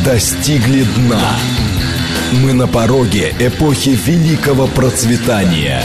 достигли дна. Мы на пороге эпохи великого процветания.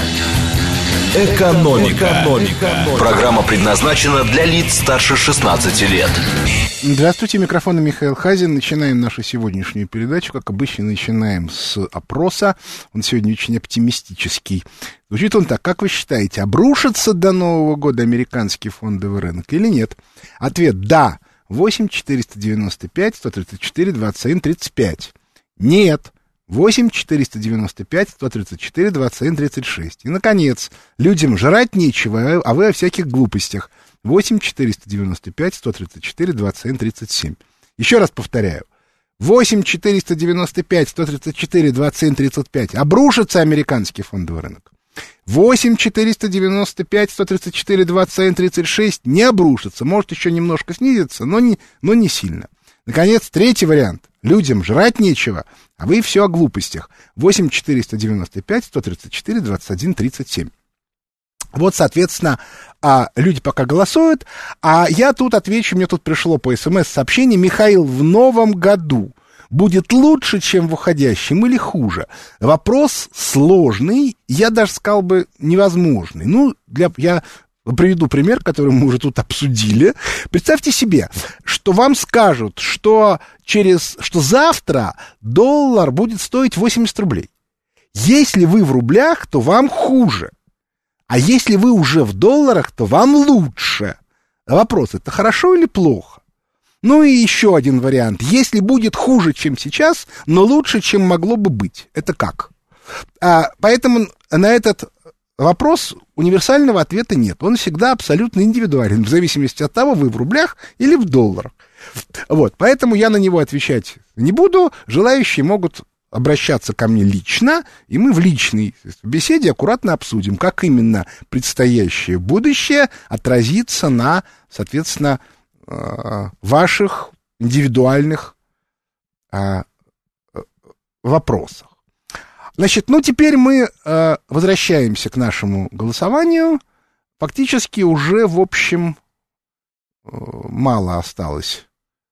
Экономика. Программа предназначена для лиц старше 16 лет. Здравствуйте, микрофон Михаил Хазин. Начинаем нашу сегодняшнюю передачу. Как обычно, начинаем с опроса. Он сегодня очень оптимистический. Звучит он так. Как вы считаете, обрушится до Нового года американский фондовый рынок или нет? Ответ – да. 8 495 134 21 35. Нет. 8 495 134 21 36. И, наконец, людям жрать нечего, а вы о всяких глупостях. 8 495 134 21 37. Еще раз повторяю. 8 495 134 21 35. Обрушится американский фондовый рынок. 8 495 134 21 36 не обрушится. Может еще немножко снизиться, но не сильно. Наконец, третий вариант. Людям жрать нечего, а вы все о глупостях. 8 495 134 21 37. Вот, соответственно, люди пока голосуют, а я тут отвечу, мне тут пришло по СМС-сообщению: Михаил, в новом году будет лучше, чем в уходящем, или хуже? Вопрос сложный, я даже сказал бы невозможный. Я приведу пример, который мы уже тут обсудили. Представьте себе, что вам скажут, что завтра доллар будет стоить 80 рублей. Если вы в рублях, то вам хуже. А если вы уже в долларах, то вам лучше. Вопрос, это хорошо или плохо? Ну и еще один вариант. Если будет хуже, чем сейчас, но лучше, чем могло бы быть. Это как? Поэтому на этот вопрос универсального ответа нет. Он всегда абсолютно индивидуален, в зависимости от того, вы в рублях или в долларах. Вот, поэтому я на него отвечать не буду. Желающие могут обращаться ко мне лично, и мы в личной беседе аккуратно обсудим, как именно предстоящее будущее отразится на, соответственно, ваших индивидуальных вопросах. Значит, теперь мы возвращаемся к нашему голосованию. Фактически уже, в общем, мало осталось.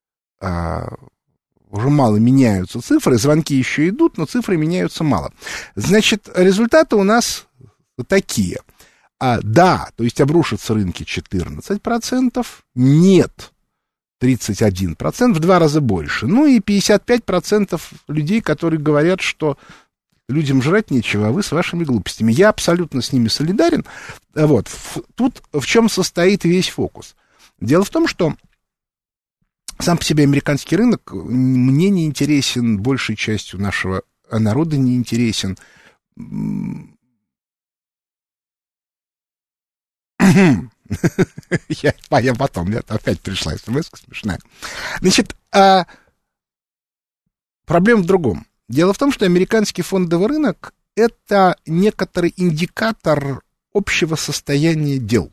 Уже мало меняются цифры. Звонки еще идут, но цифры меняются мало. Значит, результаты у нас такие. Да, то есть обрушатся рынки 14%. Нет, 31%, в 2 раза больше. И 55% людей, которые говорят, что людям жрать нечего, а вы с вашими глупостями. Я абсолютно с ними солидарен. Вот. Тут в чем состоит весь фокус? Дело в том, что сам по себе американский рынок мне не интересен, большей частью нашего народа не интересен. Я потом, опять пришла смс-ка смешная. Значит, проблема в другом. Дело в том, что американский фондовый рынок — это некоторый индикатор общего состояния дел.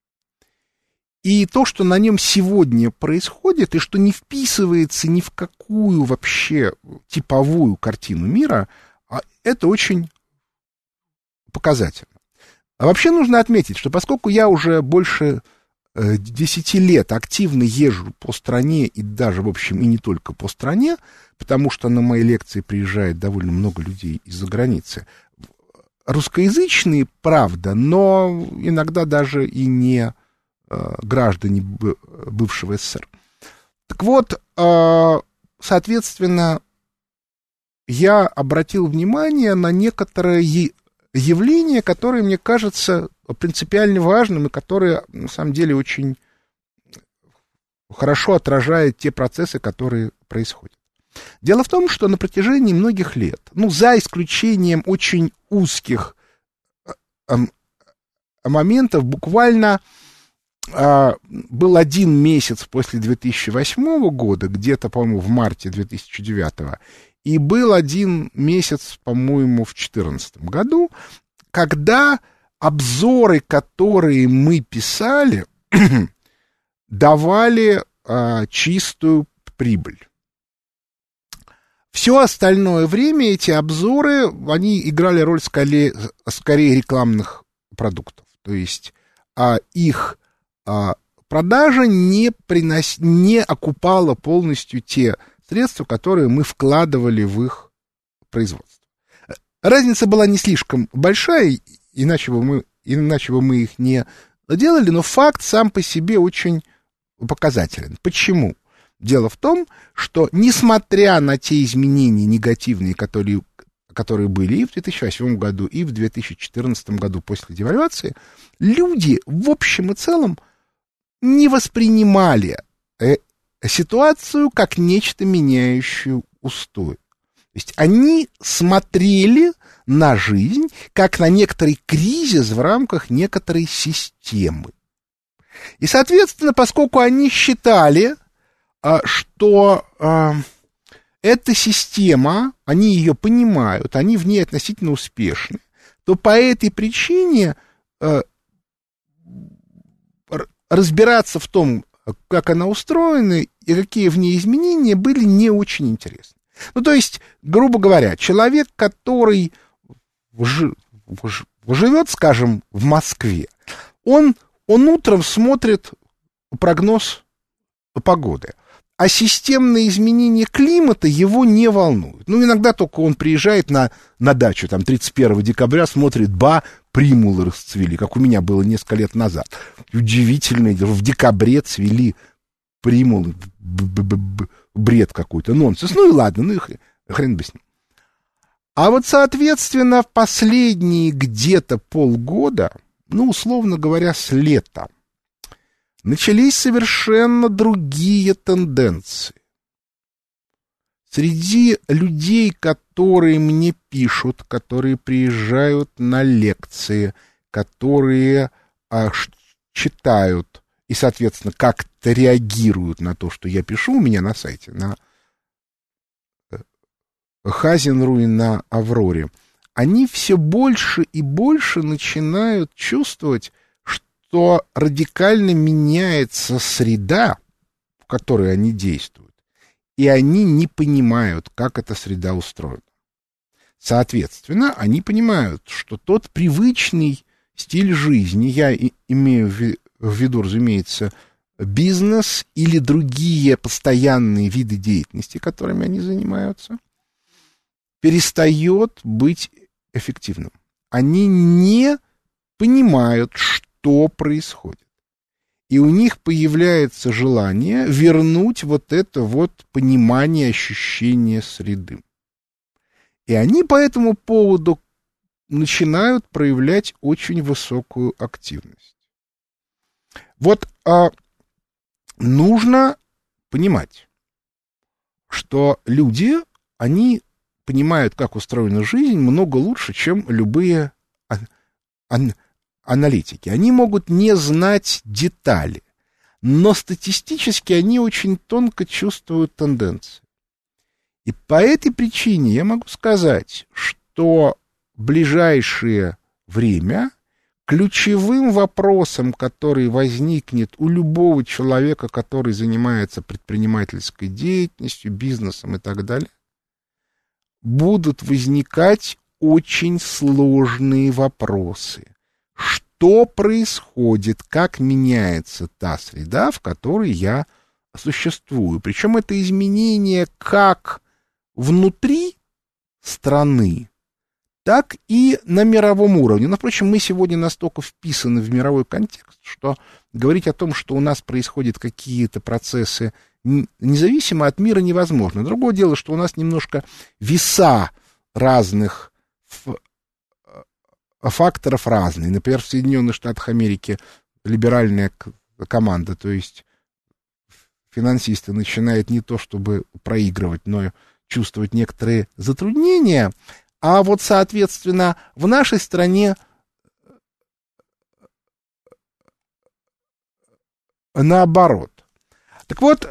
И то, что на нем сегодня происходит, и что не вписывается ни в какую вообще типовую картину мира, это очень показательно. А вообще нужно отметить, что поскольку я уже больше 10 лет активно езжу по стране, и даже, в общем, и не только по стране, потому что на мои лекции приезжает довольно много людей из-за границы, русскоязычные, правда, но иногда даже и не граждане бывшего СССР. Так вот, соответственно, я обратил внимание на некоторые явления, которые мне кажутся принципиально важным и которые, на самом деле, очень хорошо отражают те процессы, которые происходят. Дело в том, что на протяжении многих лет, за исключением очень узких моментов, буквально был один месяц после 2008 года, где-то, по-моему, в марте 2009, и был один месяц, по-моему, в 2014 году, когда обзоры, которые мы писали, давали чистую прибыль. Все остальное время эти обзоры, они играли роль скорее рекламных продуктов. То есть их продажа не окупала полностью те средства, которые мы вкладывали в их производство. Разница была не слишком большая, иначе бы мы их не делали, но факт сам по себе очень показателен. Почему? Дело в том, что несмотря на те изменения негативные, которые были и в 2008 году, и в 2014 году после девальвации, люди в общем и целом не воспринимали ситуацию как нечто меняющее устой. То есть они смотрели на жизнь как на некоторый кризис в рамках некоторой системы. И, соответственно, поскольку они считали, что эта система, они ее понимают, они в ней относительно успешны, то по этой причине разбираться в том, как она устроена и какие в ней изменения, были не очень интересны. Ну, то есть, грубо говоря, человек, который живет, скажем, в Москве, он утром смотрит прогноз погоды, а системные изменения климата его не волнуют. Ну, иногда только он приезжает на дачу, там, 31 декабря, смотрит, примулы расцвели, как у меня было несколько лет назад. Удивительно, в декабре цвели примулы, бред какой-то, нонсенс. Ну и ладно, ну и хрен бы с ним. А вот, соответственно, в последние где-то полгода, ну, условно говоря, с лета, начались совершенно другие тенденции. Среди людей, которые мне пишут, которые приезжают на лекции, которые читают и, соответственно, как-то реагируют на то, что я пишу у меня на сайте, на Хазин.ру и на Авроре, они все больше и больше начинают чувствовать, что радикально меняется среда, в которой они действуют, и они не понимают, как эта среда устроена. Соответственно, они понимают, что тот привычный стиль жизни, я имею в виду, разумеется, бизнес или другие постоянные виды деятельности, которыми они занимаются, перестает быть эффективным. Они не понимают, что происходит. И у них появляется желание вернуть вот это вот понимание, ощущение среды. И они по этому поводу начинают проявлять очень высокую активность. Вот нужно понимать, что люди, они понимают, как устроена жизнь, много лучше, чем любые аналитики. Они могут не знать детали, но статистически они очень тонко чувствуют тенденции. И по этой причине я могу сказать, что в ближайшее время ключевым вопросом, который возникнет у любого человека, который занимается предпринимательской деятельностью, бизнесом и так далее, будут возникать очень сложные вопросы. Что происходит, как меняется та среда, в которой я существую? Причем это изменение как внутри страны, так и на мировом уровне. Но, впрочем, мы сегодня настолько вписаны в мировой контекст, что говорить о том, что у нас происходят какие-то процессы независимо от мира, невозможно. Другое дело, что у нас немножко веса разных факторов разные. Например, в Соединенных Штатах Америки либеральная команда, то есть финансисты, начинают не то чтобы проигрывать, но чувствовать некоторые затруднения, а вот, соответственно, в нашей стране наоборот. Так вот,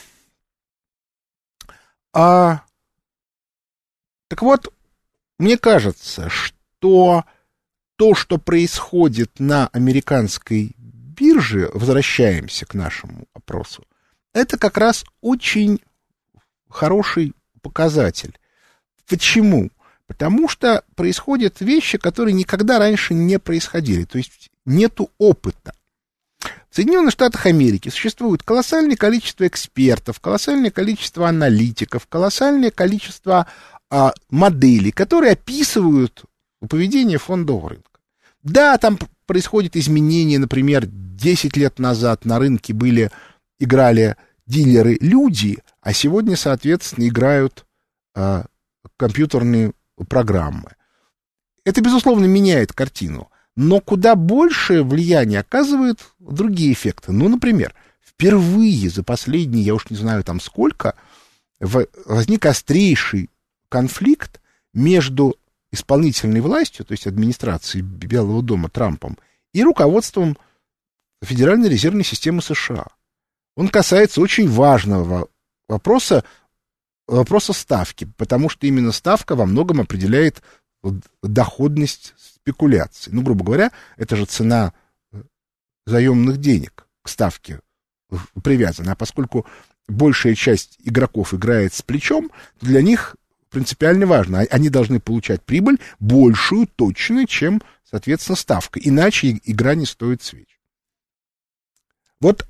мне кажется, что то, что происходит на американской бирже, возвращаемся к нашему опросу, это как раз очень хороший показатель. Почему? Потому что происходят вещи, которые никогда раньше не происходили, то есть нету опыта. В Соединенных Штатах Америки существует колоссальное количество экспертов, колоссальное количество аналитиков, колоссальное количество моделей, которые описывают поведение фондового рынка. Да, там происходят изменения, например, 10 лет назад на рынке играли дилеры-люди, а сегодня, соответственно, играют компьютерные программы. Это, безусловно, меняет картину, но куда большее влияние оказывают другие эффекты. Ну, например, впервые за последние, я уж не знаю там сколько, возник острейший конфликт между исполнительной властью, то есть администрацией Белого дома Трампом, и руководством Федеральной резервной системы США. Он касается очень важного вопроса ставки, потому что именно ставка во многом определяет доходность спекуляций. Ну, грубо говоря, это же цена заемных денег к ставке привязана. А поскольку большая часть игроков играет с плечом, то для них принципиально важно. Они должны получать прибыль большую, точную, чем, соответственно, ставка. Иначе игра не стоит свеч. Вот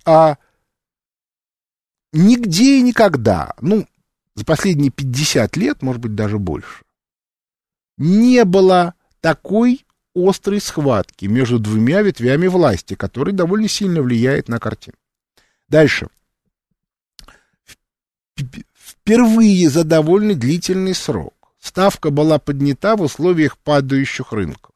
нигде и никогда, за последние 50 лет, может быть, даже больше, не было такой острой схватки между двумя ветвями власти, которая довольно сильно влияет на картину. Дальше. Впервые за довольно длительный срок ставка была поднята в условиях падающих рынков.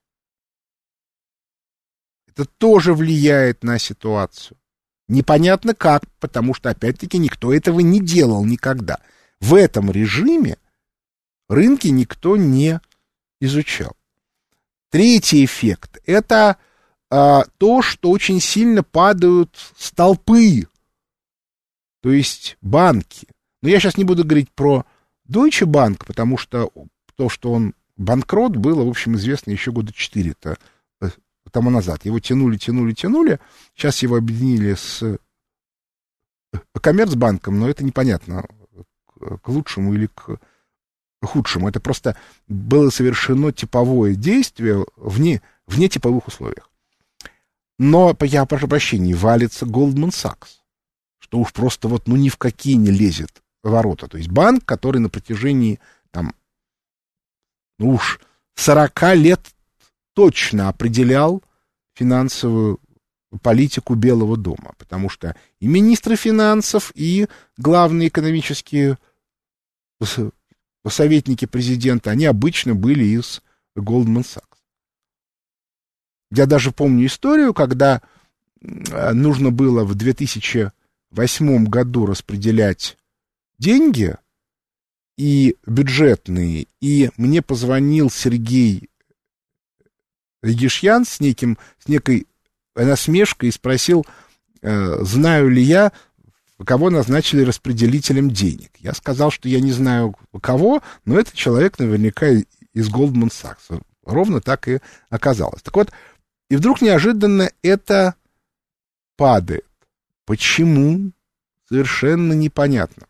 Это тоже влияет на ситуацию. Непонятно как, потому что, опять-таки, никто этого не делал никогда. В этом режиме рынки никто не изучал. Третий эффект — это то, что очень сильно падают столпы, то есть банки. Но я сейчас не буду говорить про Deutsche Bank, потому что то, что он банкрот, было, в общем, известно еще года 4 тому назад. Его тянули. Сейчас его объединили с Коммерцбанком, но это непонятно, к лучшему или к худшему. Это просто было совершено типовое действие в нетиповых условиях. Но, я прошу прощения, валится Goldman Sachs, что уж просто ни в какие не лезет ворота. То есть банк, который на протяжении 40 лет точно определял финансовую политику Белого дома, потому что и министры финансов, и главные экономические советники президента, они обычно были из Goldman Sachs. Я даже помню историю, когда нужно было в 2008 году распределять деньги, и бюджетные, и мне позвонил Сергей Регишьян с некой насмешкой и спросил, знаю ли я, кого назначили распределителем денег. Я сказал, что я не знаю кого, но это человек наверняка из Goldman Sachs. Ровно так и оказалось. Так вот, и вдруг неожиданно это падает. Почему? Совершенно непонятно.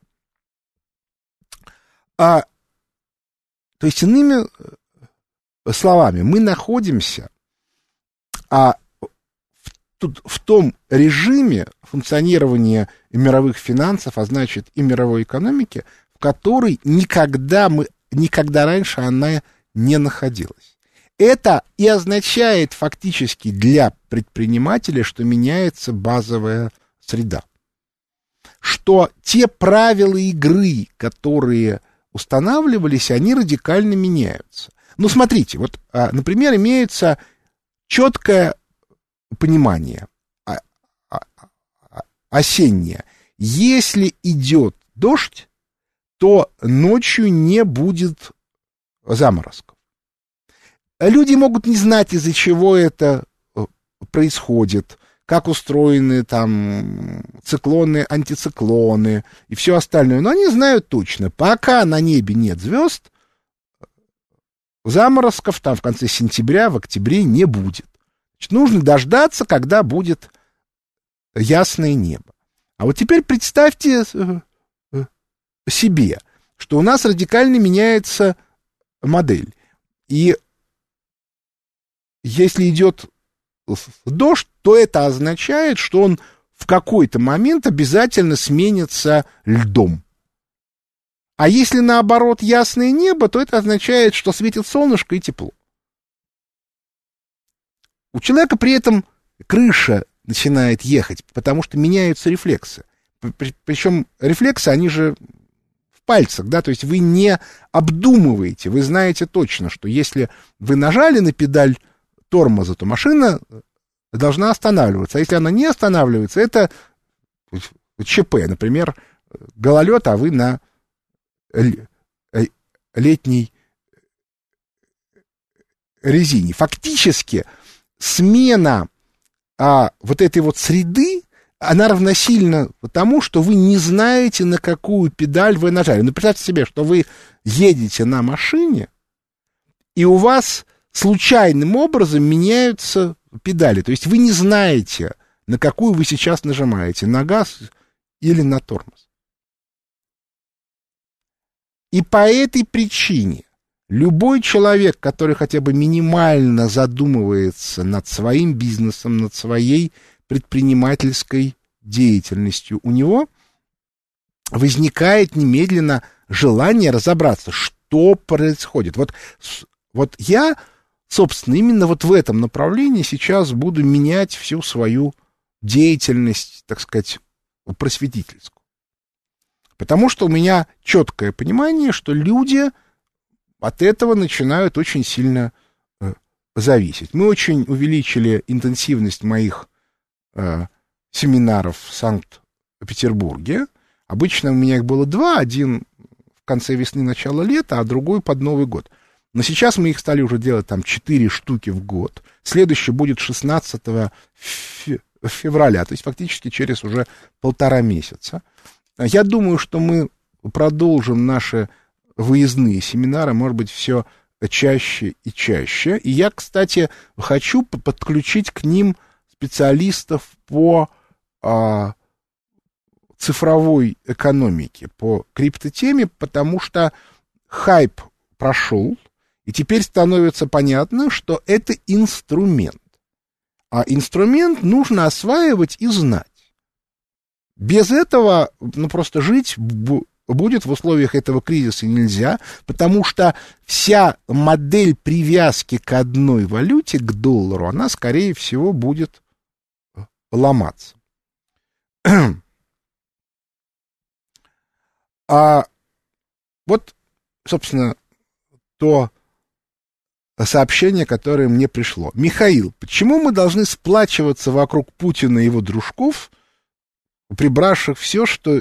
То есть, иными словами, мы находимся в том режиме функционирования мировых финансов, а значит и мировой экономики, в которой никогда раньше она не находилась. Это и означает фактически для предпринимателя, что меняется базовая среда. Что те правила игры, которые устанавливались, они радикально меняются. Смотрите, например, имеется четкое понимание осеннее. Если идет дождь, то ночью не будет заморозков. Люди могут не знать, из-за чего это происходит, как устроены там циклоны, антициклоны и все остальное. Но они знают точно, пока на небе нет звезд, заморозков там в конце сентября, в октябре не будет. Значит, нужно дождаться, когда будет ясное небо. А вот теперь представьте себе, что у нас радикально меняется модель. И если идет дождь, то это означает, что он в какой-то момент обязательно сменится льдом. А если, наоборот, ясное небо, то это означает, что светит солнышко и тепло. У человека при этом крыша начинает ехать, потому что меняются рефлексы. Причем рефлексы, они же в пальцах, да, то есть вы не обдумываете, вы знаете точно, что если вы нажали на педаль тормоза, то машина должна останавливаться. А если она не останавливается, это ЧП, например, гололед, а вы на летней резине. Фактически смена вот этой вот среды, она равносильна тому, что вы не знаете, на какую педаль вы нажали. Ну, представьте себе, что вы едете на машине, и у вас случайным образом меняются педали. То есть вы не знаете, на какую вы сейчас нажимаете, на газ или на тормоз. И по этой причине любой человек, который хотя бы минимально задумывается над своим бизнесом, над своей предпринимательской деятельностью, у него возникает немедленно желание разобраться, что происходит. Вот я, собственно, именно вот в этом направлении сейчас буду менять всю свою деятельность, так сказать, просветительскую. Потому что у меня четкое понимание, что люди от этого начинают очень сильно зависеть. Мы очень увеличили интенсивность моих семинаров в Санкт-Петербурге. Обычно у меня их было 2, один в конце весны, начало лета, а другой под Новый год. Но сейчас мы их стали уже делать там 4 штуки в год. Следующий будет 16 февраля, то есть фактически через уже 1,5 месяца. Я думаю, что мы продолжим наши выездные семинары, может быть, все чаще и чаще. И я, кстати, хочу подключить к ним специалистов по цифровой экономике, по криптотеме, потому что хайп прошел, и теперь становится понятно, что это инструмент. А инструмент нужно осваивать и знать. Без этого, просто жить будет в условиях этого кризиса нельзя, потому что вся модель привязки к одной валюте, к доллару, она, скорее всего, будет ломаться. А вот, собственно, то сообщение, которое мне пришло. Михаил, почему мы должны сплачиваться вокруг Путина и его дружков, прибравших все, что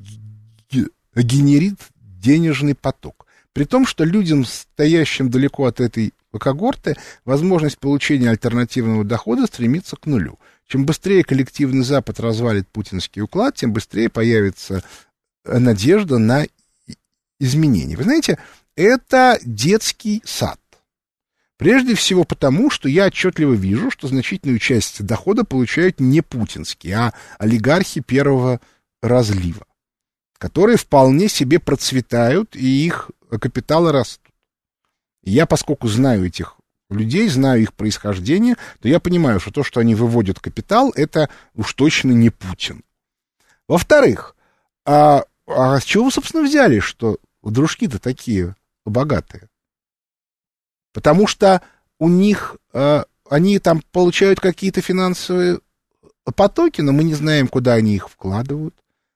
генерит денежный поток? При том, что людям, стоящим далеко от этой когорты, возможность получения альтернативного дохода стремится к нулю. Чем быстрее коллективный Запад развалит путинский уклад, тем быстрее появится надежда на изменения. Вы знаете, это детский сад. Прежде всего потому, что я отчетливо вижу, что значительную часть дохода получают не путинские, а олигархи первого разлива, которые вполне себе процветают, и их капиталы растут. И я, поскольку знаю этих людей, знаю их происхождение, то я понимаю, что то, что они выводят капитал, это уж точно не Путин. Во-вторых, а с чего вы, собственно, взяли, что дружки-то такие богатые? Потому что у них, они там получают какие-то финансовые потоки, но мы не знаем, куда они их вкладывают.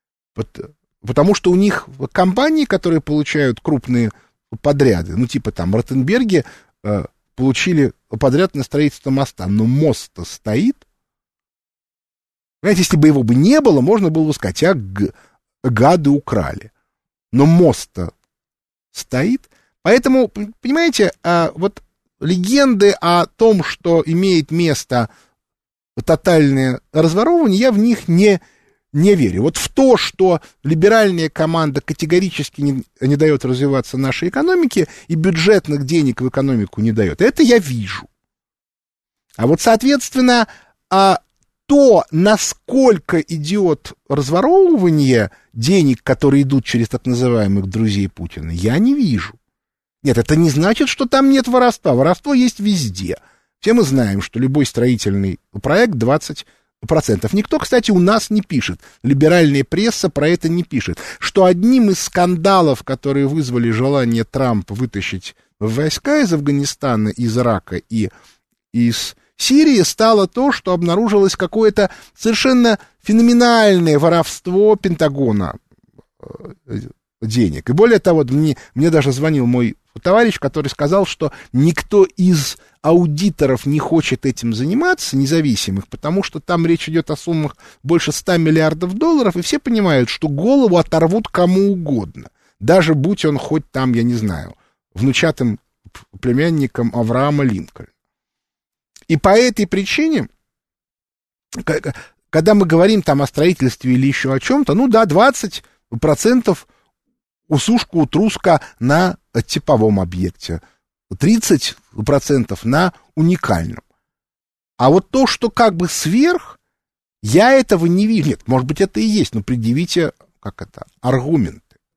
Потому что у них компании, которые получают крупные подряды, ну типа там Ротенберги получили подряд на строительство моста, но мост-то стоит. Понимаете, если бы его бы не было, можно было бы сказать, гады украли. Но мост-то стоит. Поэтому, понимаете, вот легенды о том, что имеет место тотальное разворовывание, я в них не верю. Вот в то, что либеральная команда категорически не дает развиваться нашей экономике и бюджетных денег в экономику не дает, это я вижу. А вот, соответственно, то, насколько идет разворовывание денег, которые идут через так называемых друзей Путина, я не вижу. Нет, это не значит, что там нет воровства. Воровство есть везде. Все мы знаем, что любой строительный проект 20%. Никто, кстати, у нас не пишет, либеральная пресса про это не пишет, что одним из скандалов, которые вызвали желание Трампа вытащить войска из Афганистана, из Ирака и из Сирии, стало то, что обнаружилось какое-то совершенно феноменальное воровство Пентагона денег. И более того, мне даже звонил мой товарищ, который сказал, что никто из аудиторов не хочет этим заниматься, независимых, потому что там речь идет о суммах больше 100 миллиардов долларов, и все понимают, что голову оторвут кому угодно, даже будь он хоть там, я не знаю, внучатым племянником Авраама Линкольна. И по этой причине, когда мы говорим там о строительстве или еще о чем-то, 20% усушка-утруска на типовом объекте, 30% на уникальном. А вот то, что как бы сверх, я этого не вижу. Нет, может быть, это и есть, но предъявите, аргументы.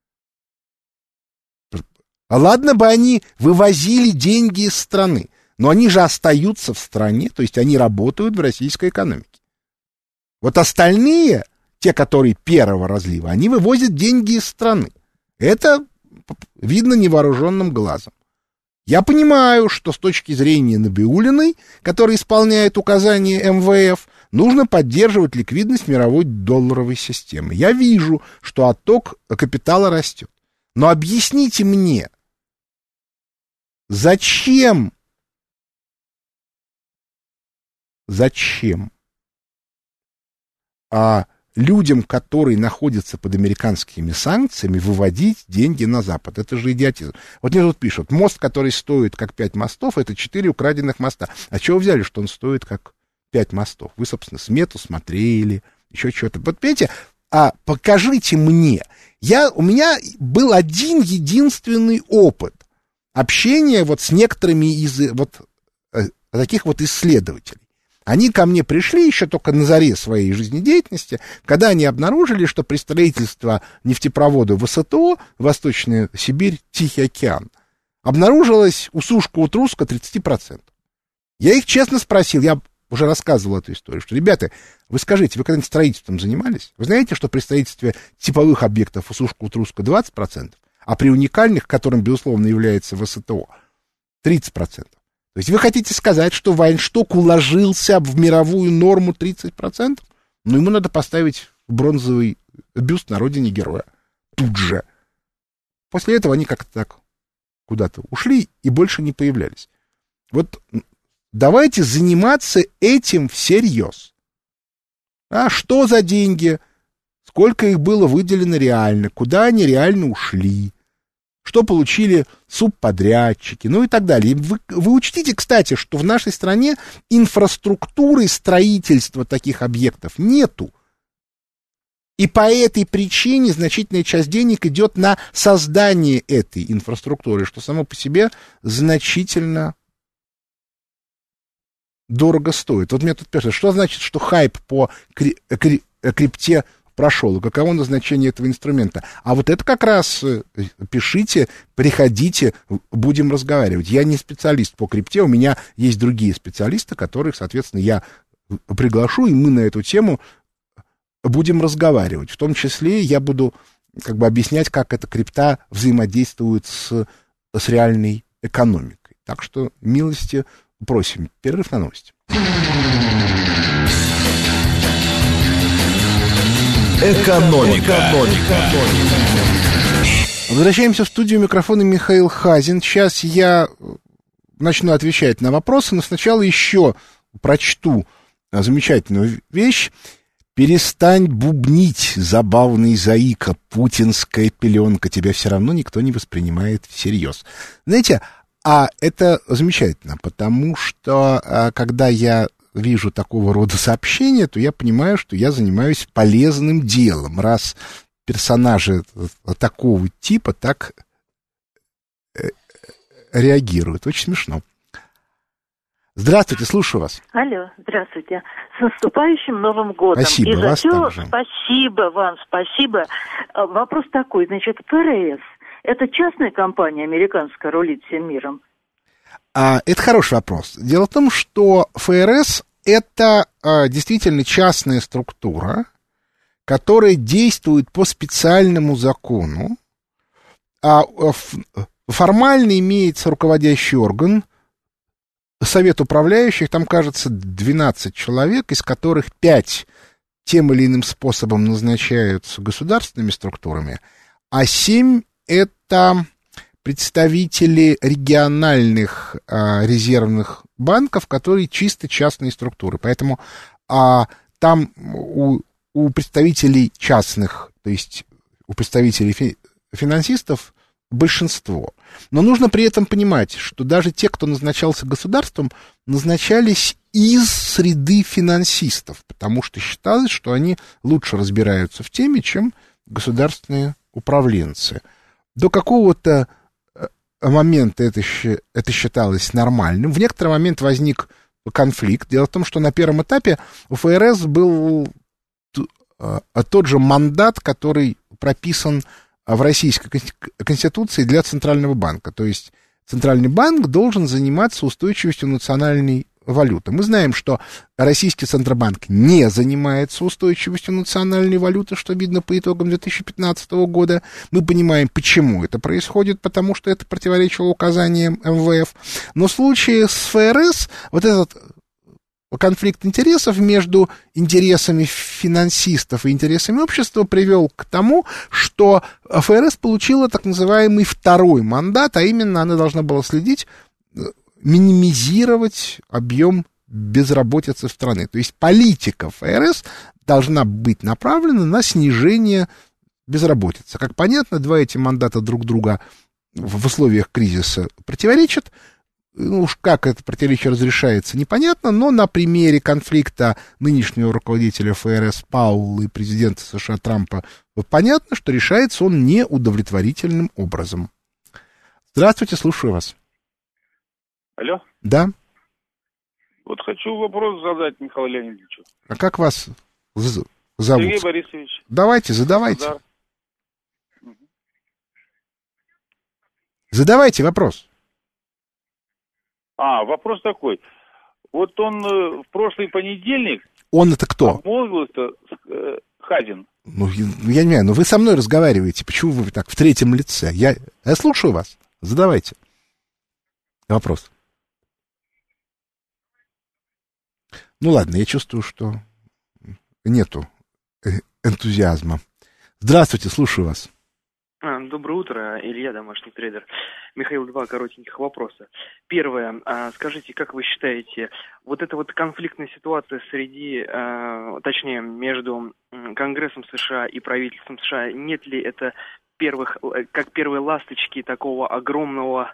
Ладно бы они вывозили деньги из страны, но они же остаются в стране, то есть они работают в российской экономике. Вот остальные, те, которые первого разлива, они вывозят деньги из страны. Это видно невооруженным глазом. Я понимаю, что с точки зрения Набиуллиной, которая исполняет указания МВФ, нужно поддерживать ликвидность мировой долларовой системы. Я вижу, что отток капитала растет. Но объясните мне, зачем людям, которые находятся под американскими санкциями, выводить деньги на Запад? Это же идиотизм. Вот мне тут пишут, мост, который стоит как 5 мостов, это 4 украденных моста. А чего вы взяли, что он стоит как 5 мостов? Вы, собственно, смету смотрели, еще что-то. Вот понимаете, покажите мне. У меня был один единственный опыт общения вот с некоторыми из таких вот исследователей. Они ко мне пришли еще только на заре своей жизнедеятельности, когда они обнаружили, что при строительстве нефтепровода ВСТО, Восточная Сибирь, Тихий океан, обнаружилась усушка-утруска 30%. Я их честно спросил, я уже рассказывал эту историю, что, ребята, вы скажите, вы когда-нибудь строительством занимались? Вы знаете, что при строительстве типовых объектов усушка-утруска 20%, а при уникальных, которым, безусловно, является ВСТО, 30%. То есть вы хотите сказать, что Вайншток уложился в мировую норму 30%? Ну, ему надо поставить бронзовый бюст на родине героя. Тут же. После этого они как-то так куда-то ушли и больше не появлялись. Вот давайте заниматься этим всерьез. Что за деньги? Сколько их было выделено реально? Куда они реально ушли? Что получили субподрядчики, и так далее. Вы учтите, кстати, что в нашей стране инфраструктуры строительства таких объектов нету. И по этой причине значительная часть денег идет на создание этой инфраструктуры, что само по себе значительно дорого стоит. Вот мне тут пишут, что значит, что хайп по крипте прошел, и каково назначение этого инструмента. А вот это как раз пишите, приходите, будем разговаривать. Я не специалист по крипте, у меня есть другие специалисты, которых, соответственно, я приглашу, и мы на эту тему будем разговаривать. В том числе я буду объяснять, как эта крипта взаимодействует с реальной экономикой. Так что милости просим. Перерыв на новости. Экономика. Возвращаемся в студию, микрофона Михаил Хазин. Сейчас я начну отвечать на вопросы, но сначала еще прочту замечательную вещь. «Перестань бубнить, забавный заика, путинская пеленка, тебя все равно никто не воспринимает всерьез». Знаете, это замечательно, потому что когда я вижу такого рода сообщения, то я понимаю, что я занимаюсь полезным делом, раз персонажи такого типа так реагируют. Очень смешно. Здравствуйте, слушаю вас. Алло, здравствуйте. С наступающим Новым годом. Спасибо, и вас также. Спасибо вам, спасибо. Вопрос такой, значит, ФРС, это частная компания американская, рулит всем миром? Это хороший вопрос. Дело в том, что ФРС — это действительно частная структура, которая действует по специальному закону, формально имеется руководящий орган, совет управляющих, там, кажется, 12 человек, из которых 5 тем или иным способом назначаются государственными структурами, а 7 — это представители региональных резервных банков, которые чисто частные структуры. Поэтому там у представителей частных, то есть у представителей финансистов большинство. Но нужно при этом понимать, что даже те, кто назначался государством, назначались из среды финансистов, потому что считалось, что они лучше разбираются в теме, чем государственные управленцы. До какого-то момента это считалось нормальным. В некоторый момент возник конфликт. Дело в том, что на первом этапе у ФРС был тот же мандат, который прописан в Российской Конституции для Центрального банка. То есть Центральный банк должен заниматься устойчивостью национальной валюты. Мы знаем, что Российский Центробанк не занимается устойчивостью национальной валюты, что видно по итогам 2015 года. Мы понимаем, почему это происходит, потому что это противоречило указаниям МВФ. Но в случае с ФРС вот этот конфликт интересов между интересами финансистов и интересами общества привел к тому, что ФРС получила так называемый второй мандат, а именно она должна была следить, минимизировать объем безработицы страны. То есть политика ФРС должна быть направлена на снижение безработицы. Как понятно, два эти мандата друг друга в условиях кризиса противоречат. Ну уж как это противоречие разрешается, непонятно, но на примере конфликта нынешнего руководителя ФРС Пауэлла и президента США Трампа понятно, что решается он неудовлетворительным образом. Здравствуйте, слушаю вас. Алло? Да. Вот хочу вопрос задать Михаилу Леонидовичу. А как вас зовут? Сергей Борисович. Давайте, задавайте. Дар. Задавайте вопрос. Вопрос такой. Вот он в прошлый понедельник... Он это кто? Обмолвился Хазин. Ну, я не знаю, но вы со мной разговариваете. Почему вы так в третьем лице? Я слушаю вас. Задавайте вопрос. Ну ладно, я чувствую, что нету энтузиазма. Здравствуйте, слушаю вас. Доброе утро, Илья, домашний трейдер. Михаил, два коротеньких вопроса. Первое, скажите, как вы считаете, вот эта вот конфликтная ситуация точнее, между Конгрессом США и правительством США, нет ли это как первые ласточки такого огромного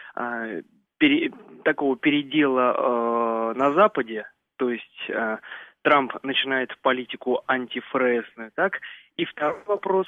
такого передела на Западе, то есть Трамп начинает политику антифресную, так? И второй вопрос,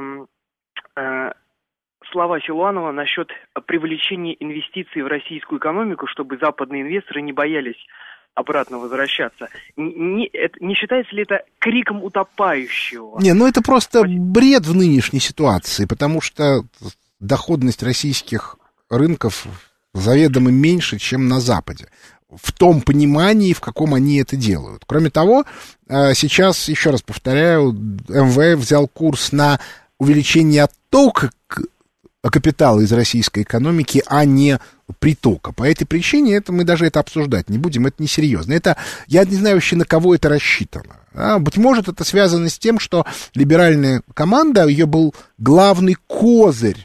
слова Силуанова насчет привлечения инвестиций в российскую экономику, чтобы западные инвесторы не боялись обратно возвращаться. Не считается ли это криком утопающего? Не, это просто бред в нынешней ситуации, потому что доходность российских рынков заведомо меньше, чем на Западе. В том понимании, в каком они это делают. Кроме того, сейчас, еще раз повторяю, МВФ взял курс на увеличение оттока капитала из российской экономики, а не притока. По этой причине мы даже это обсуждать не будем, это несерьезно. Я не знаю вообще, на кого это рассчитано. Быть может, это связано с тем, что либеральная команда, ее был главный козырь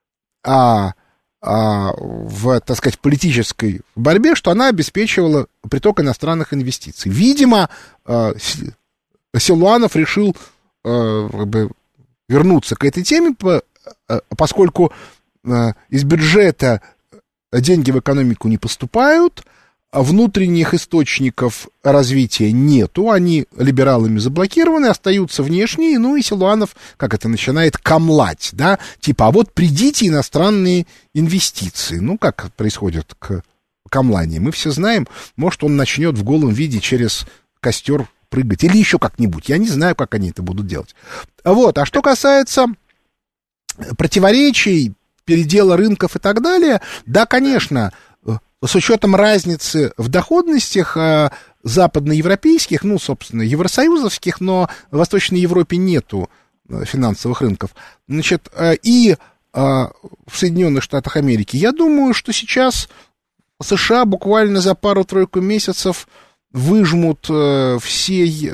в, так сказать, политической борьбе, что она обеспечивала приток иностранных инвестиций. Видимо, Силуанов решил вернуться к этой теме, поскольку из бюджета деньги в экономику не поступают, внутренних источников развития нету, они либералами заблокированы, остаются внешние, и Силуанов, начинает камлать, да, а вот придите иностранные инвестиции. Как происходит камлание, мы все знаем, может, он начнет в голом виде через костер прыгать, или еще как-нибудь, я не знаю, как они это будут делать. А что касается противоречий, передела рынков и так далее, да, конечно, с учетом разницы в доходностях западноевропейских, ну, собственно, евросоюзовских, но в Восточной Европе нету финансовых рынков, значит, и в Соединенных Штатах Америки, я думаю, что сейчас США буквально за пару-тройку месяцев выжмут все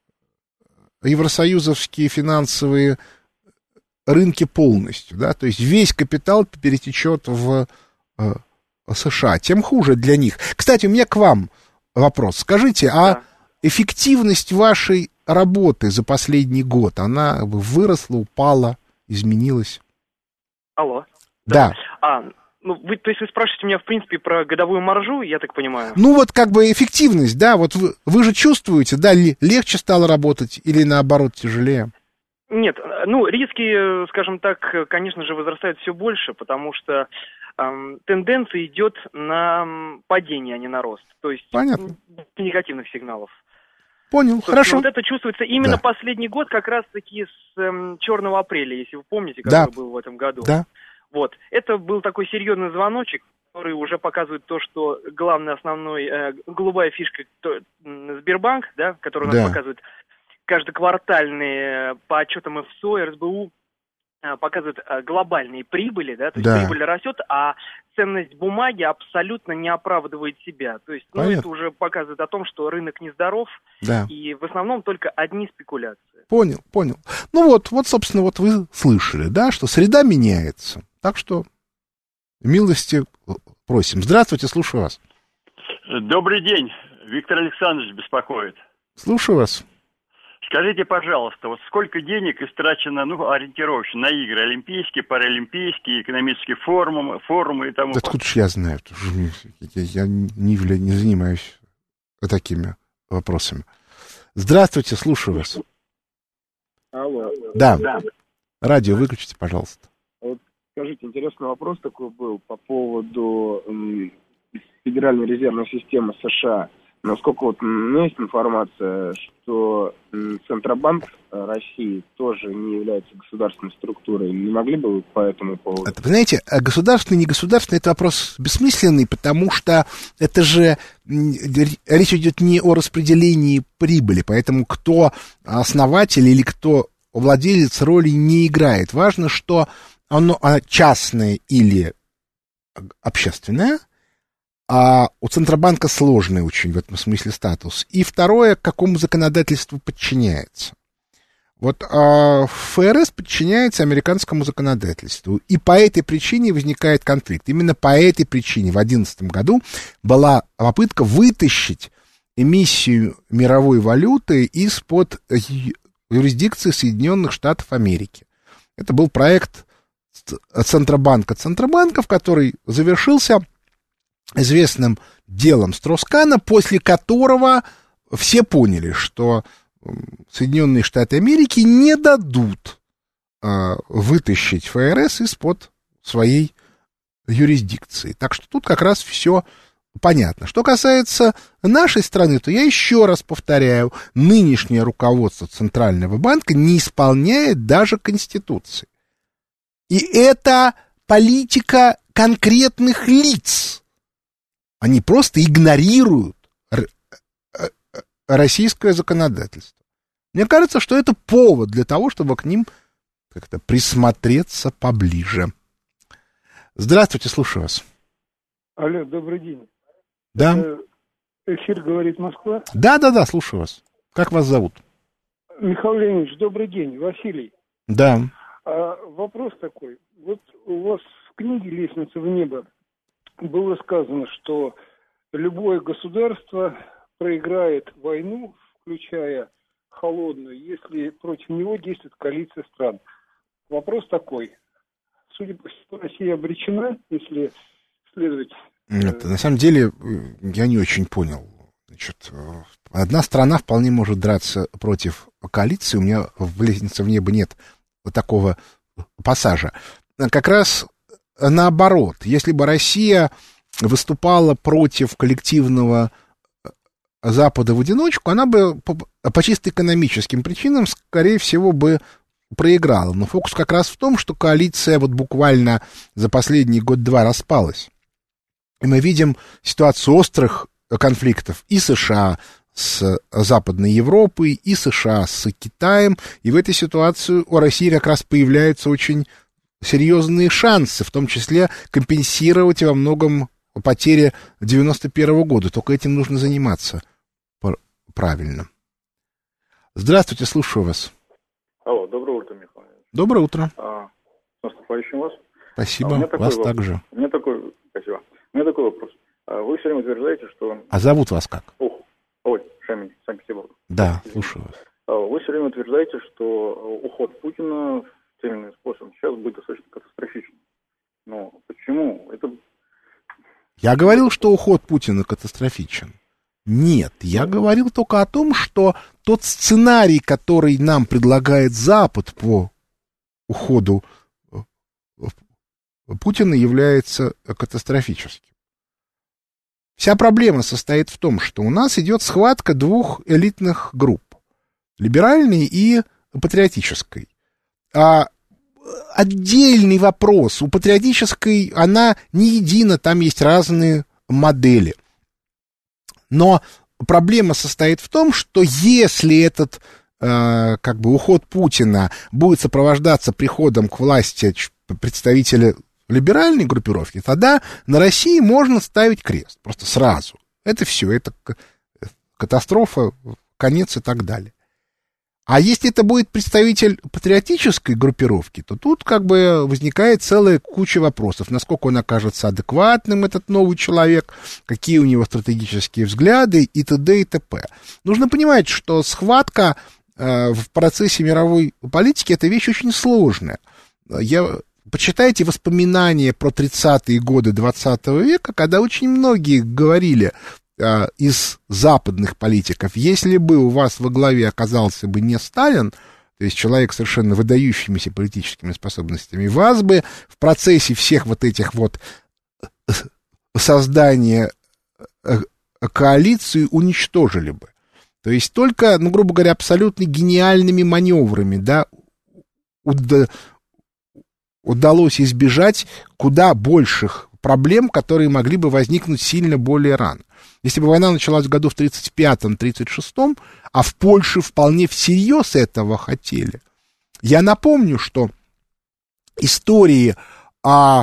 евросоюзовские финансовые рынки полностью, да, то есть весь капитал перетечет в США, тем хуже для них. Кстати, у меня к вам вопрос. Скажите, а эффективность вашей работы за последний год, она выросла, упала, изменилась? Алло. Да. Ну, вы спрашиваете меня, в принципе, про годовую маржу, я так понимаю? Ну, вот как бы эффективность, да, вот вы же чувствуете, да, легче стало работать или, наоборот, тяжелее? Нет, риски, скажем так, конечно же, возрастают все больше, потому что тенденция идет на падение, а не на рост. То есть понятно. Негативных сигналов. Понял, собственно, хорошо. Вот это чувствуется именно последний год, как раз-таки с черного апреля, если вы помните, который был в этом году. Да. Вот. Это был такой серьезный звоночек, который уже показывает то, что главный, основной, голубая фишка Сбербанк, да, который у нас показывает каждоквартальные по отчетам ФСО и РСБУ, показывает глобальные прибыли, да, то есть прибыль растет, а ценность бумаги абсолютно не оправдывает себя. То есть, это уже показывает о том, что рынок нездоров, и в основном только одни спекуляции. Понял. Ну вот, собственно, вот вы слышали, да, что среда меняется. Так что милости просим. Здравствуйте, слушаю вас. Добрый день, Виктор Александрович беспокоит. Слушаю вас. Скажите, пожалуйста, вот сколько денег истрачено, ориентировочно, на игры олимпийские, паралимпийские, экономические форумы и тому подобное? Откуда ж я знаю? Я не занимаюсь такими вопросами. Здравствуйте, слушаю вас. Алло. Да. Радио выключите, пожалуйста. Вот скажите, интересный вопрос такой был по поводу Федеральной резервной системы США. Насколько вот у меня есть информация, что Центробанк России тоже не является государственной структурой. Не могли бы вы по этому поводу? Вы знаете, государственный, негосударственный — это вопрос бессмысленный, потому что это же речь идет не о распределении прибыли, поэтому кто основатель или кто владелец роли не играет. Важно, что оно частное или общественное, а у Центробанка сложный очень в этом смысле статус. И второе, к какому законодательству подчиняется. Вот ФРС подчиняется американскому законодательству. И по этой причине возникает конфликт. Именно по этой причине в 2011 году была попытка вытащить эмиссию мировой валюты из-под юрисдикции Соединенных Штатов Америки. Это был проект Центробанков, который завершился известным делом Строс-Кана, после которого все поняли, что Соединенные Штаты Америки не дадут вытащить ФРС из-под своей юрисдикции. Так что тут как раз все понятно. Что касается нашей страны, то я еще раз повторяю, нынешнее руководство Центрального банка не исполняет даже Конституции. И это политика конкретных лиц. Они просто игнорируют российское законодательство. Мне кажется, что это повод для того, чтобы к ним как-то присмотреться поближе. Здравствуйте, слушаю вас. Алло, добрый день. Да. Эфир говорит Москва. Да, слушаю вас. Как вас зовут? Михаил Леонидович, добрый день. Василий. Да. Вопрос такой. Вот у вас в книге «Лестница в небо» было сказано, что любое государство проиграет войну, включая холодную, если против него действует коалиция стран. Вопрос такой. Судя по всему, Россия обречена, если следовать... Нет, на самом деле, я не очень понял. Значит, одна страна вполне может драться против коалиции. У меня в «Лестнице в небо» нет такого пассажа. Как раз наоборот. Если бы Россия выступала против коллективного Запада в одиночку, она бы по чисто экономическим причинам, скорее всего, бы проиграла. Но фокус как раз в том, что коалиция вот буквально за последний год-два распалась. И мы видим ситуацию острых конфликтов и США с Западной Европой, и США с Китаем. И в этой ситуации у России как раз появляются очень серьезные шансы, в том числе компенсировать во многом потери 91 года. Только этим нужно заниматься правильно. Здравствуйте, слушаю вас. Алло, доброе утро, Михаил. Доброе утро. С наступающим вас. Спасибо, вас также. Спасибо. У меня такой вопрос. Вы все время утверждаете, что... А зовут вас как? Шамиль, Санкт-Петербург. Да, слушаю вас. Вы все время утверждаете, что уход Путина тем или иным способом сейчас будет достаточно катастрофичным. Но почему? Я говорил, что уход Путина катастрофичен. Нет, я говорил только о том, что тот сценарий, который нам предлагает Запад по уходу Путина, является катастрофическим. Вся проблема состоит в том, что у нас идет схватка двух элитных групп. Либеральной и патриотической. А отдельный вопрос. У патриотической она не едина, там есть разные модели. Но проблема состоит в том, что если этот уход Путина будет сопровождаться приходом к власти представителя либеральной группировки, тогда на России можно ставить крест. Просто сразу. Это все, это катастрофа, конец и так далее. А если это будет представитель патриотической группировки, то тут возникает целая куча вопросов. Насколько он окажется адекватным, этот новый человек, какие у него стратегические взгляды и т.д. и т.п. Нужно понимать, что схватка в процессе мировой политики — это вещь очень сложная. Почитайте воспоминания про 30-е годы 20 века, когда очень многие говорили из западных политиков: если бы у вас во главе оказался бы не Сталин, то есть человек с совершенно выдающимися политическими способностями, вас бы в процессе всех вот этих вот создания коалиции уничтожили бы. То есть только, грубо говоря, абсолютно гениальными маневрами, удалось избежать куда больших проблем, которые могли бы возникнуть сильно более рано. Если бы война началась в году в 1935-1936, а в Польше вполне всерьез этого хотели. Я напомню, что истории о,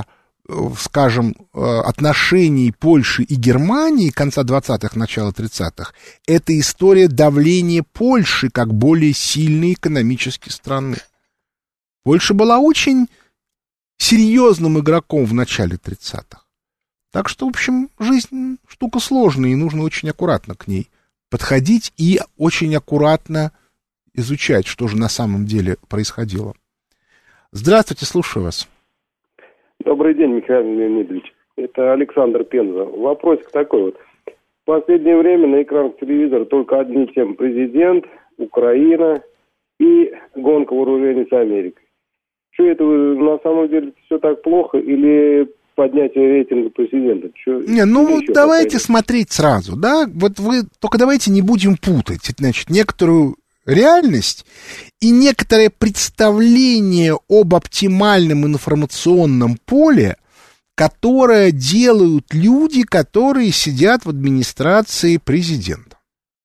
отношении Польши и Германии конца 20-х, начала 30-х, это история давления Польши как более сильной экономической страны. Польша была очень серьезным игроком в начале 30-х. Так что, в общем, жизнь штука сложная, и нужно очень аккуратно к ней подходить и очень аккуратно изучать, что же на самом деле происходило. Здравствуйте, слушаю вас. Добрый день, Михаил Леонидович. Это Александр Пенза. Вопросик такой вот. В последнее время на экранах телевизора только одни темы: президент, Украина и гонка вооружений с Америкой. Что это на самом деле все так плохо или поднятие рейтинга президента? Давайте смотреть сразу, да? Вот вы только давайте не будем путать, значит, некоторую реальность и некоторое представление об оптимальном информационном поле, которое делают люди, которые сидят в администрации президента.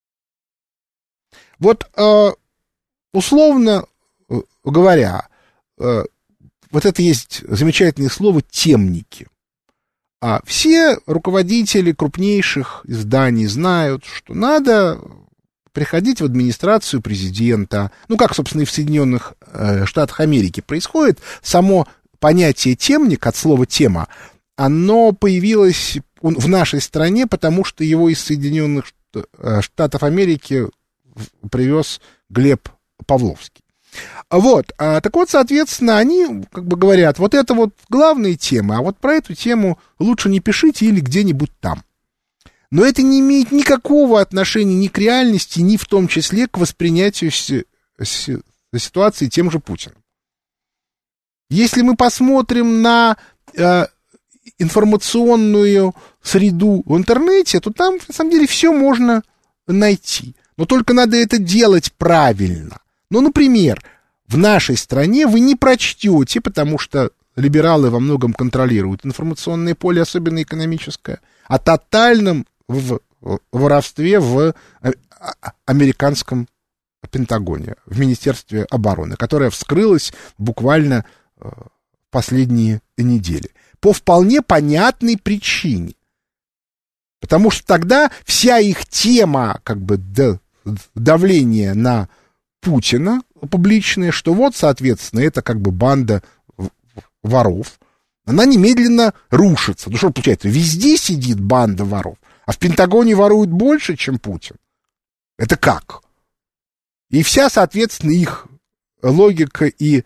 Вот, условно говоря, вот это есть замечательное слово «темники». А все руководители крупнейших изданий знают, что надо приходить в администрацию президента. Как, собственно, и в Соединенных Штатах Америки происходит. Само понятие «темник» от слова «тема», оно появилось в нашей стране, потому что его из Соединенных Штатов Америки привез Глеб Павловский. Так вот, соответственно, они говорят: вот это вот главные темы, а вот про эту тему лучше не пишите или где-нибудь там. Но это не имеет никакого отношения ни к реальности, ни в том числе к воспринятию ситуации тем же Путиным. Если мы посмотрим на информационную среду в интернете, то там, на самом деле, все можно найти. Но только надо это делать правильно. Например, в нашей стране вы не прочтете, потому что либералы во многом контролируют информационное поле, особенно экономическое, о тотальном воровстве в американском Пентагоне, в Министерстве обороны, которое вскрылось буквально в последние недели. По вполне понятной причине. Потому что тогда вся их тема как бы давления на Путина публичная, что вот, соответственно, это как бы банда воров, она немедленно рушится. Ну что получается, везде сидит банда воров, а в Пентагоне воруют больше, чем Путин. Это как? И вся, соответственно, их логика и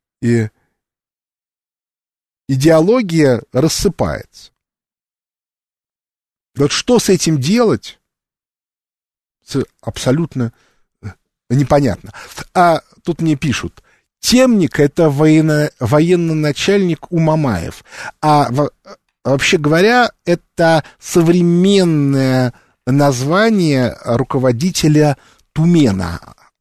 идеология рассыпается. Вот что с этим делать, абсолютно непонятно. А тут мне пишут, Темник — это военный начальник у Мамаев. А вообще говоря, это современное название руководителя Тумена.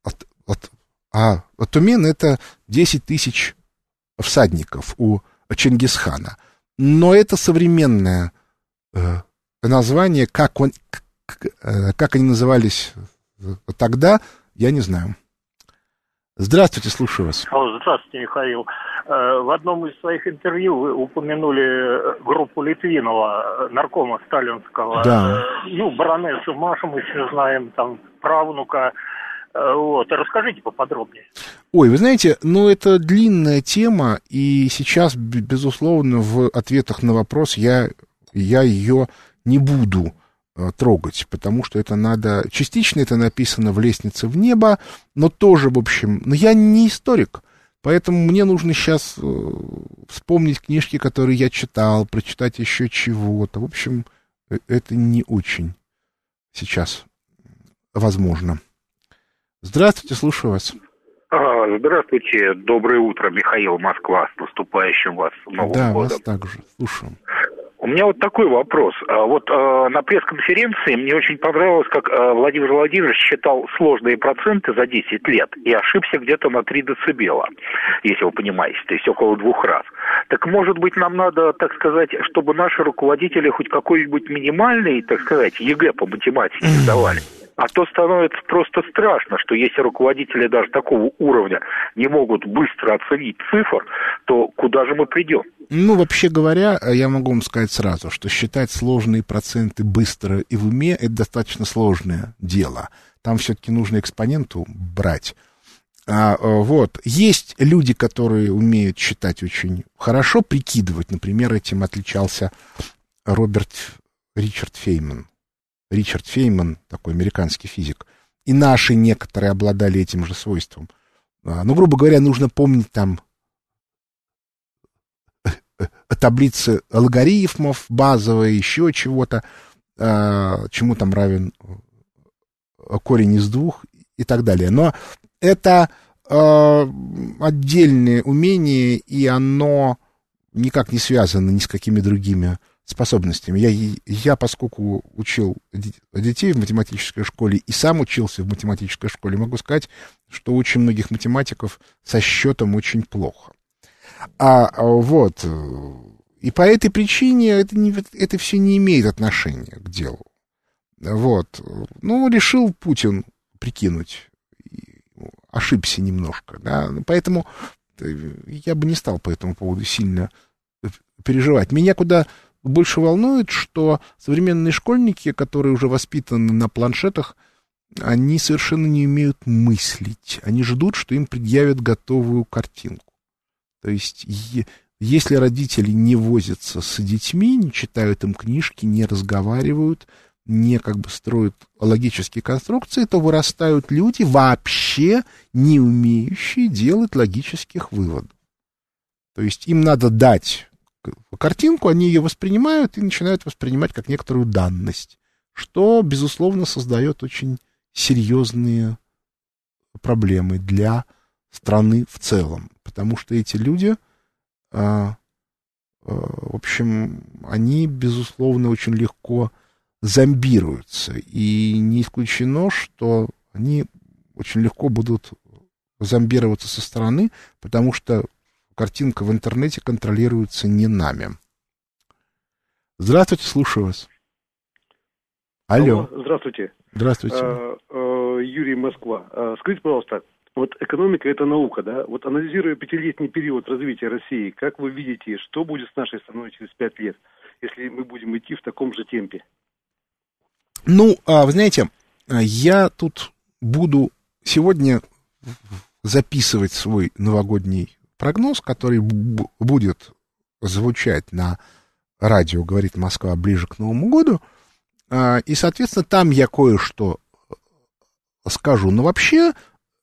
А Тумен — это 10 тысяч всадников у Чингисхана. Но это современное название, как они назывались тогда, я не знаю. Здравствуйте, слушаю вас. Здравствуйте, Михаил. В одном из своих интервью вы упомянули группу Литвинова, наркома сталинского. Да. Баронессу Машу мы все знаем, там, правнука. Вот. Расскажите поподробнее. Ой, вы знаете, это длинная тема, и сейчас, безусловно, в ответах на вопрос я ее не буду трогать, потому что это надо... Частично это написано в «Лестнице в небо», но тоже, в общем... Но я не историк, поэтому мне нужно сейчас вспомнить книжки, которые я читал, прочитать еще чего-то. В общем, это не очень сейчас возможно. Здравствуйте, слушаю вас. Здравствуйте, доброе утро, Михаил, Москва, с наступающим вас Новым годом. Да, вас также, слушаем. У меня вот такой вопрос. На пресс-конференции мне очень понравилось, как Владимир Владимирович считал сложные проценты за 10 лет и ошибся где-то на 3 децибела, если вы понимаете, то есть около 2 раз. Так может быть нам надо, так сказать, чтобы наши руководители хоть какой-нибудь минимальный, так сказать, ЕГЭ по математике сдавали? А то становится просто страшно, что если руководители даже такого уровня не могут быстро оценить цифр, то куда же мы придем? Вообще говоря, я могу вам сказать сразу, что считать сложные проценты быстро и в уме — это достаточно сложное дело. Там все-таки нужно экспоненту брать. Есть люди, которые умеют считать очень хорошо, прикидывать. Например, этим отличался Ричард Фейман. Ричард Фейман, такой американский физик. И наши некоторые обладали этим же свойством. Грубо говоря, нужно помнить там таблицы логарифмов, базовые, еще чего-то, чему там равен корень из 2 и так далее. Но это отдельное умение, и оно никак не связано ни с какими другими способностями. Я, поскольку учил детей в математической школе и сам учился в математической школе, могу сказать, что у очень многих математиков со счетом очень плохо. И по этой причине это все не имеет отношения к делу. Решил Путин прикинуть, ошибся немножко, да, поэтому я бы не стал по этому поводу сильно переживать. Меня куда больше волнует, что современные школьники, которые уже воспитаны на планшетах, они совершенно не умеют мыслить. Они ждут, что им предъявят готовую картинку. То есть, если родители не возятся с детьми, не читают им книжки, не разговаривают, не строят логические конструкции, то вырастают люди, вообще не умеющие делать логических выводов. То есть, им надо дать картинку, они ее воспринимают и начинают воспринимать как некоторую данность, что, безусловно, создает очень серьезные проблемы для страны в целом, потому что эти люди, в общем, они, безусловно, очень легко зомбируются, и не исключено, что они очень легко будут зомбироваться со стороны, потому что картинка в интернете контролируется не нами. Здравствуйте, слушаю вас. Алло. Здравствуйте. Здравствуйте. Юрий, Москва. Скажите, пожалуйста, вот экономика – это наука, да? Вот анализируя 5-летний период развития России, как вы видите, что будет с нашей страной через 5 лет, если мы будем идти в таком же темпе? Ну, вы знаете, я тут буду сегодня записывать свой новогодний прогноз, который будет звучать на радио «Говорит Москва» ближе к Новому году. И, соответственно, там я кое-что скажу. Но вообще,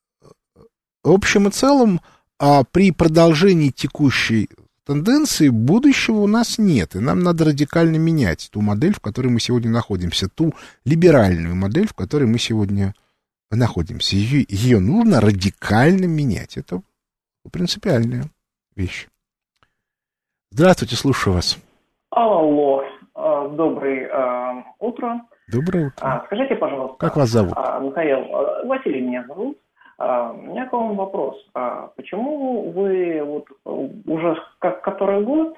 в общем и целом, при продолжении текущей тенденции будущего у нас нет. И нам надо радикально менять ту модель, в которой мы сегодня находимся, ту либеральную модель, в которой мы сегодня находимся. Ее нужно радикально менять. Это принципиальная вещь. Здравствуйте, слушаю вас. Алло, доброе утро. Доброе утро. Скажите, пожалуйста. Как вас зовут? Михаил, Василий меня зовут. У меня к вам вопрос. Почему вы вот уже который год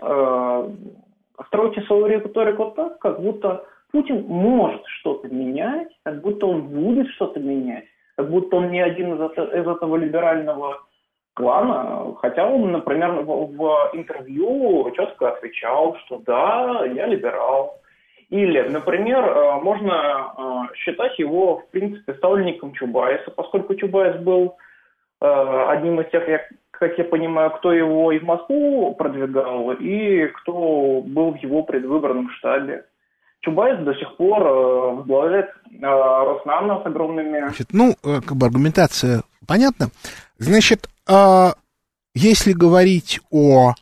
строите свою риторику так, как будто Путин может что-то менять, как будто он будет что-то менять, как будто он не один из этого либерального клана, хотя он, например, в интервью четко отвечал, что да, я либерал. Или, например, можно считать его, в принципе, сторонником Чубайса, поскольку Чубайс был одним из тех, как я понимаю, кто его и в Москву продвигал, и кто был в его предвыборном штабе. Чубайс до сих пор возглавляет Роснано с огромными... Значит, как бы аргументация понятна. Значит, если говорить о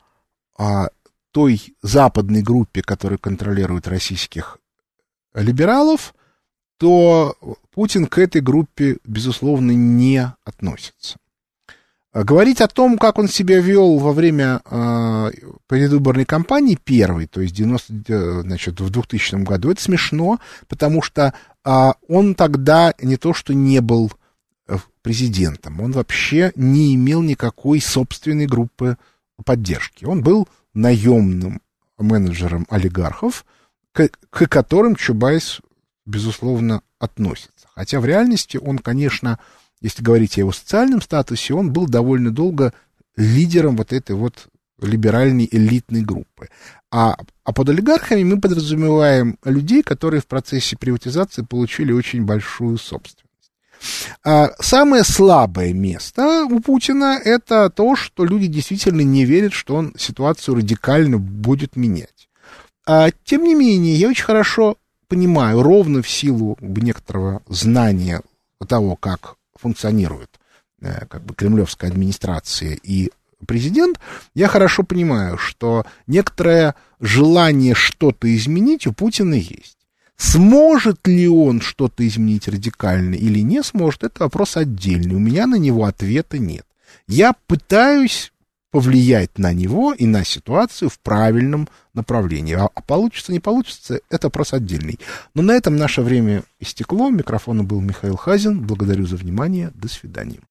той западной группе, которая контролирует российских либералов, то Путин к этой группе, безусловно, не относится. Говорить о том, как он себя вел во время предвыборной кампании первой, то есть в 2000 году, это смешно, потому что он тогда не то что не был президентом, он вообще не имел никакой собственной группы поддержки. Он был наемным менеджером олигархов, к которым Чубайс, безусловно, относится. Хотя в реальности он, конечно, если говорить о его социальном статусе, он был довольно долго лидером вот этой вот либеральной элитной группы. А под олигархами мы подразумеваем людей, которые в процессе приватизации получили очень большую собственность. Самое слабое место у Путина — это то, что люди действительно не верят, что он ситуацию радикально будет менять. Тем не менее, я очень хорошо понимаю, ровно в силу некоторого знания того, как функционирует как бы кремлевская администрация и президент, я хорошо понимаю, что некоторое желание что-то изменить у Путина есть. Сможет ли он что-то изменить радикально или не сможет, это вопрос отдельный. У меня на него ответа нет. Я пытаюсь повлиять на него и на ситуацию в правильном направлении. А получится, не получится, это вопрос отдельный. Но на этом наше время истекло. Микрофоном был Михаил Хазин. Благодарю за внимание. До свидания.